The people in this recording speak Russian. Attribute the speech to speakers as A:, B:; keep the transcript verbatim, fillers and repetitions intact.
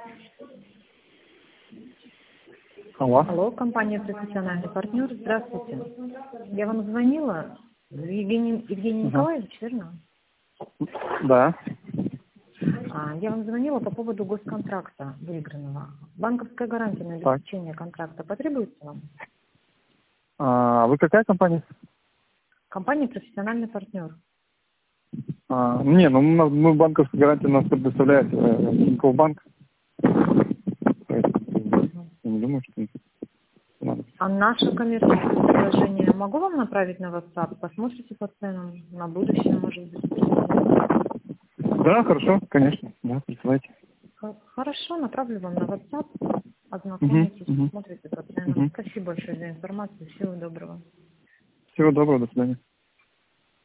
A: Алло.
B: Алло, компания «Профессиональный партнер». Здравствуйте. Я вам звонила. Евгений, Евгений
A: Ага.
B: Николаевич, верно?
A: Да.
B: А, я вам звонила по поводу госконтракта выигранного. Банковская гарантия на
A: Так.
B: обеспечение контракта потребуется вам?
A: А вы какая компания?
B: Компания «Профессиональный партнер».
A: А, не, ну у нас- мы банковскую гарантию нас предоставляет э, Тинькофф банк. Поэтому я не думаю, что надо.
B: А наше коммерческое предложение могу вам направить на WhatsApp? Посмотрите по ценам на будущее, может быть.
A: Да, хорошо, конечно. Да, присылайте.
B: Х- Хорошо, направлю вам на WhatsApp. Ознакомитесь,
A: Угу, угу,
B: посмотрите по ценам.
A: угу.
B: Спасибо большое за информацию. Всего доброго.
A: Всего доброго, до свидания.